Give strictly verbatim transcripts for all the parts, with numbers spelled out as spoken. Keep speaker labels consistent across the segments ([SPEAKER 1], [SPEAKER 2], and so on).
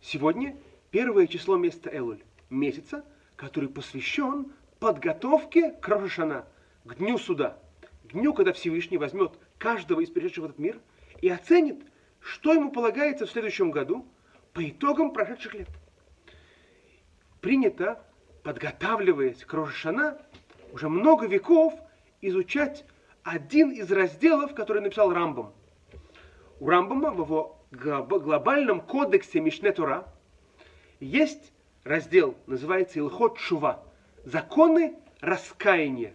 [SPEAKER 1] Сегодня первое число месяца Элуль, месяца, который посвящен подготовке к Рош ха-Шана, к дню суда, к дню, когда Всевышний возьмет каждого из пришедших в этот мир и оценит, что ему полагается в следующем году по итогам прошедших лет. Принято, подготавливаясь к Рош ха-Шана, уже много веков изучать один из разделов, который написал Рамбам. У Рамбама в его глобальном кодексе Мишне Тора есть раздел, называется Илхот Шува, законы раскаяния.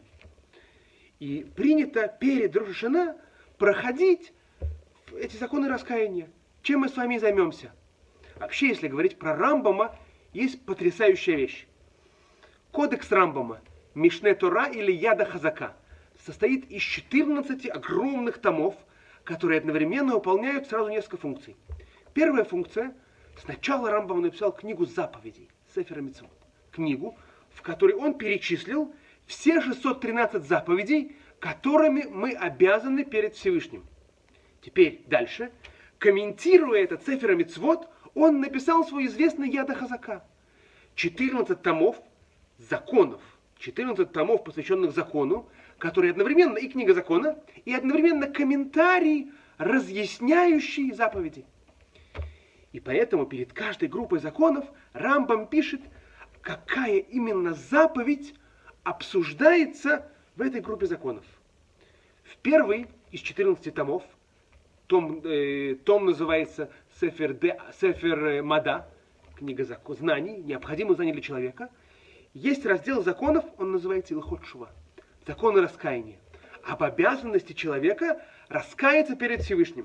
[SPEAKER 1] И принято перед Рош ха-Шана проходить эти законы раскаяния. Чем мы с вами займемся? Вообще, если говорить про Рамбама, есть потрясающая вещь. Кодекс Рамбама, Мишне Тора или Яда Хазака, состоит из четырнадцати огромных томов, которые одновременно выполняют сразу несколько функций. Первая функция. Сначала Рамбам написал книгу заповедей, Сефер ха-Мицвот. Книгу, в которой он перечислил все шестьсот тринадцать заповедей, которыми мы обязаны перед Всевышним. Теперь дальше, комментируя этот Сефер ха-Мицвот, он написал свой известный Яда Хазака. четырнадцать томов законов, четырнадцать томов, посвященных закону, которые одновременно и книга закона, и одновременно комментарий, разъясняющий заповеди. И поэтому перед каждой группой законов Рамбам пишет, какая именно заповедь обсуждается в этой группе законов. В первый из четырнадцати томов, том, э, том называется Сефер, де, Сефер Мада, книга закон, знаний, необходимых знаний для человека, есть раздел законов, он называется Илхот Шува, законы раскаяния, об обязанности человека раскаяться перед Всевышним.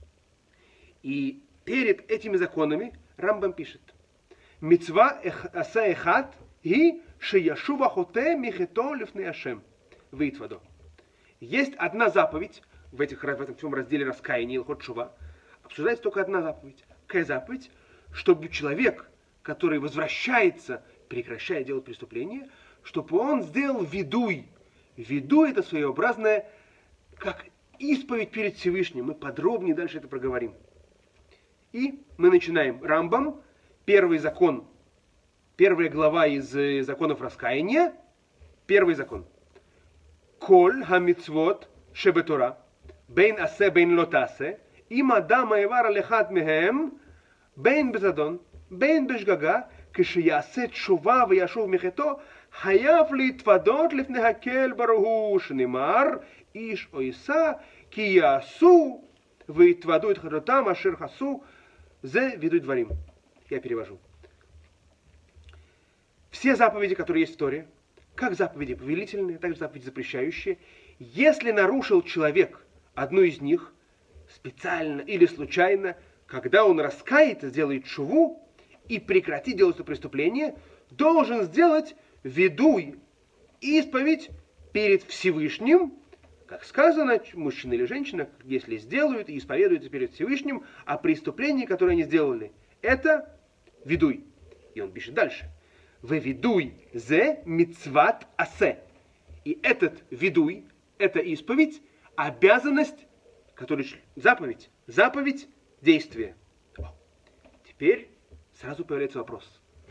[SPEAKER 1] И перед этими законами Рамбам пишет: «Мицва аса эхат и шеяшува хоте михето лифней Ашем веитвадо». Есть одна заповедь, в, этих, в этом всем разделе раскаяния, Илхот Шува, обсуждается только одна заповедь. Какая заповедь? Чтобы человек, который возвращается, прекращает делать преступление, чтобы он сделал видуй. Видуй — это своеобразное, как исповедь перед Всевышним. Мы подробнее дальше это проговорим. И мы начинаем. Рамбам, первый закон, первая глава из э, законов раскаяния. Первый закон. Коль хамицвот шебетора, бейн асе бейн лотасе, им адам аевар алехат мехем, бейн безадон, бейн бешгага, кшиясе тшува вяшув мехето, хаяв литвадот лифней хакель баруху, шнемар, иш ойса, ки ясу, витваду ит хадотам, ашер хасу, зе видуй дворим. Я перевожу. Все заповеди, которые есть в Торе, как заповеди повелительные, так и заповеди запрещающие, если нарушил человек одну из них, специально или случайно, когда он раскается, сделает шуву и прекратит делать это преступление, должен сделать видуй, исповедь перед Всевышним, как сказано, мужчина или женщина, если сделают и исповедуются перед Всевышним о преступлении, которое они сделали. Это видуй. И он пишет дальше. Вевидуй зе мицват асе. И этот видуй, эта исповедь, обязанность, которая заповедь, заповедь действия. Теперь сразу появляется вопрос.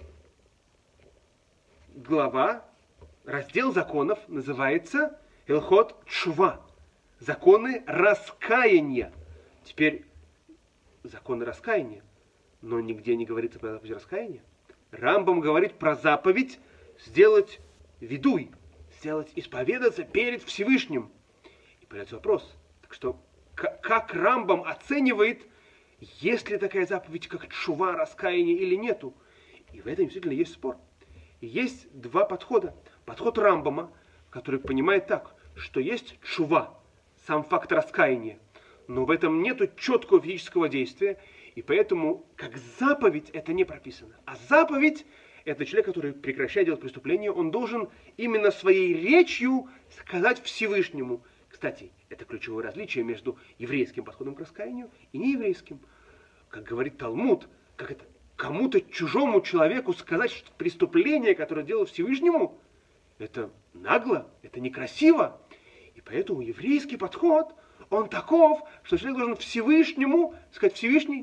[SPEAKER 1] Глава, раздел законов называется Илхот Шува. Законы раскаяния. Теперь законы раскаяния. Но нигде не говорится про заповедь раскаяния. Рамбам говорит про заповедь сделать видуй, сделать исповедаться перед Всевышним. И появляется вопрос. Так что, к- как Рамбам оценивает, есть ли такая заповедь, как тшува, раскаяние или нету? И в этом действительно есть спор. И есть два подхода. Подход Рамбама, который понимает так, что есть тшува, сам факт раскаяния, но в этом нету четкого физического действия, и поэтому как заповедь это не прописано. А заповедь — это человек, который прекращает делать преступление, он должен именно своей речью сказать Всевышнему. Кстати, это ключевое различие между еврейским подходом к раскаянию и нееврейским. Как говорит Талмуд, как это кому-то чужому человеку сказать, что преступление, которое делал Всевышнему, это нагло, это некрасиво. И поэтому еврейский подход, он таков, что человек должен Всевышнему сказать: Всевышний,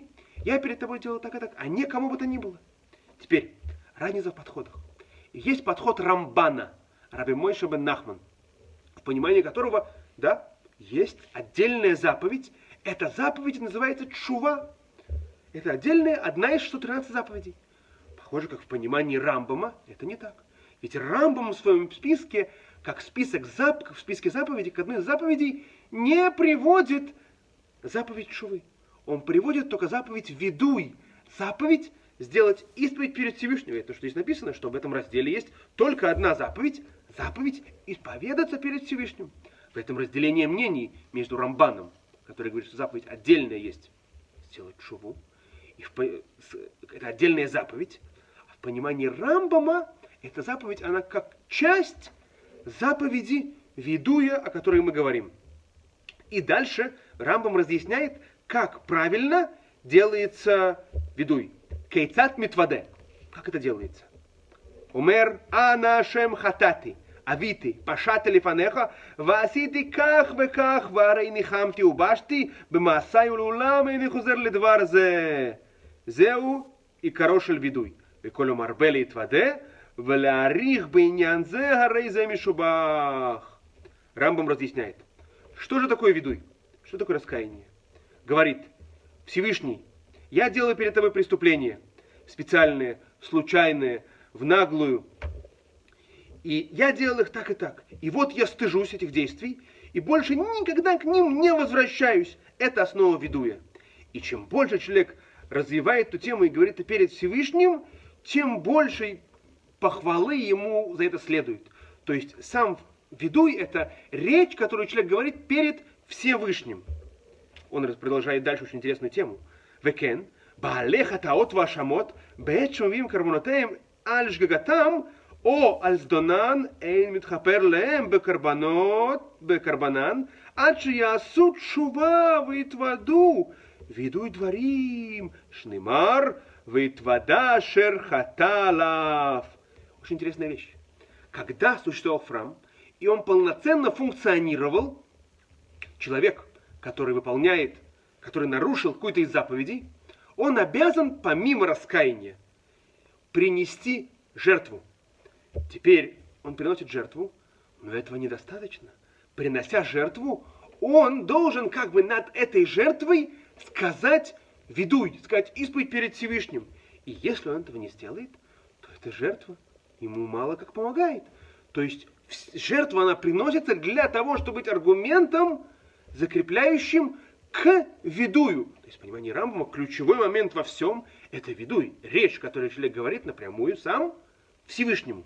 [SPEAKER 1] Я перед тобой делал так и так, а не кому бы то ни было. Теперь, разница в подходах. Есть подход Рамбана, Раби Мойше бен Нахман, в понимании которого, да, есть отдельная заповедь. Эта заповедь называется тшува. Это отдельная, одна из сто тринадцати заповедей. Похоже, как в понимании Рамбама, это не так. Ведь Рамбам в своем списке, как список зап, в списке заповедей, к одной из заповедей, не приводит заповедь тшувы. Он приводит только заповедь ведуй. Заповедь сделать исповедь перед Всевышним. Это что здесь написано, что в этом разделе есть только одна заповедь. Заповедь исповедаться перед Всевышним. В этом разделении мнений между Рамбаном, который говорит, что заповедь отдельная есть, сделать тшуву. И в, это отдельная заповедь. А в понимании Рамбама эта заповедь, она как часть заповеди ведуя, о которой мы говорим. И дальше Рамбам разъясняет, как правильно делается ведуй. Кейцат митваде. Как это делается? Умер ана ашем хатати, авити, пашата лифанеха, ваасити ках веках, варей нихамти убашти, бемаасай улулам и нихузер ледвар зе. Зеу и корошель ведуй. Веколю марбели тваде, влярих бейнян зе гарей зе мишубах. Рамбам разъясняет. Что же такое ведуй? Что такое раскаяние? Говорит Всевышний, я делаю перед тобой преступления, специальные, случайные, в наглую. И я делал их так и так. И вот я стыжусь этих действий, и больше никогда к ним не возвращаюсь. Это основа ведуя. И чем больше человек развивает эту тему и говорит это перед Всевышним, тем больше похвалы ему за это следует. То есть сам ведуй — это речь, которую человек говорит перед Всевышним. Он продолжает дальше очень интересную тему. Векен, баалеха таот вашамот, беэт шумвим карбонотеем аль шгагатам, о аль сдонан эйн митхапер леем бекарбанот, бекарбанан, ад шиясут шува витваду, ведуй дворим, шнимар, витвада шерхаталав. Очень интересная вещь. Когда существовал храм, и он полноценно функционировал, человек, который выполняет, который нарушил какую-то из заповедей, он обязан, помимо раскаяния, принести жертву. Теперь он приносит жертву, но этого недостаточно. Принося жертву, он должен как бы над этой жертвой сказать ведуй, сказать исповедь перед Всевышним. И если он этого не сделает, то эта жертва ему мало как помогает. То есть жертва, она приносится для того, чтобы быть аргументом, закрепляющим к ведую. То есть, в понимании Рамбама, ключевой момент во всем — это ведуй. Речь, которую человек говорит напрямую сам Всевышнему.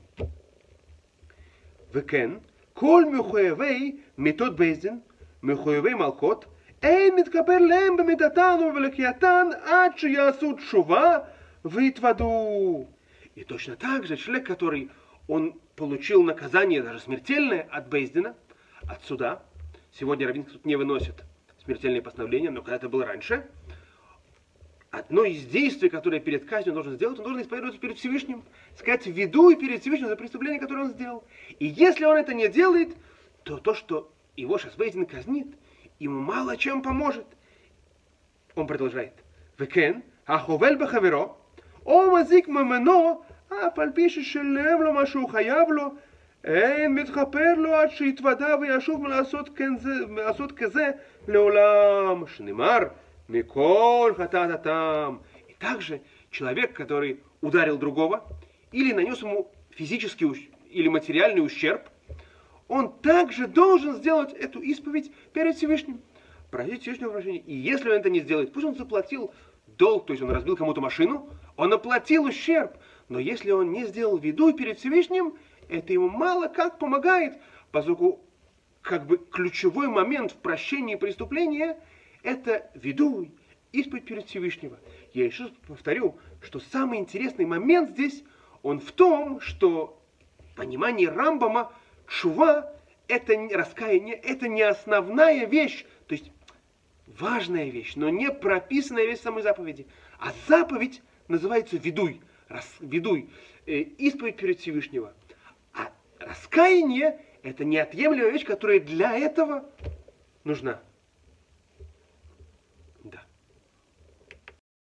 [SPEAKER 1] Векен, коль мюхуевей метод бейздин, мюхуевей малкот, эйн миткапер лем бемидатану велекиятан, ад шиясут шува витваду. И точно так же человек, который он получил наказание, даже смертельное, от бейздина, от суда. Сегодня раввинский суд не выносит смертельные постановления, но когда это было раньше, одно из действий, которое перед казнью он должен сделать, он должен исповедоваться перед Всевышним, сказать ведуй перед Всевышним за преступление, которое он сделал. И если он это не делает, то то, что его сейчас бейздин казнит, ему мало чем поможет. Он продолжает. Векен, аховель бахаверо, о мазик мамено, а пальпиши шелем ло машу хаяв ло, אין מתחפר לו עד שיתוודע וישוב לעשות כזה לעולם, שנאמר מכל חטאת התם. И также человек, который ударил другого или нанес ему физический или материальный ущерб, он также должен сделать эту исповедь перед Всевышним, просить Всевышнего прощения. И если он это не сделает, пусть он заплатил долг, то есть он разбил кому-то машину, он оплатил ущерб, но если он не сделал ведуй перед Всевышним, это ему мало как помогает, поскольку как бы ключевой момент в прощении преступления — это ведуй, исповедь перед Всевышнего. Я еще раз повторю, что самый интересный момент здесь, он в том, что понимание Рамбама тшува — это раскаяние, это не основная вещь, то есть важная вещь, но не прописанная вещь самой заповеди. А заповедь называется ведуй, рас, ведуй, э, исповедь перед Всевышнего. А раскаяние — это неотъемлемая вещь, которая для этого нужна.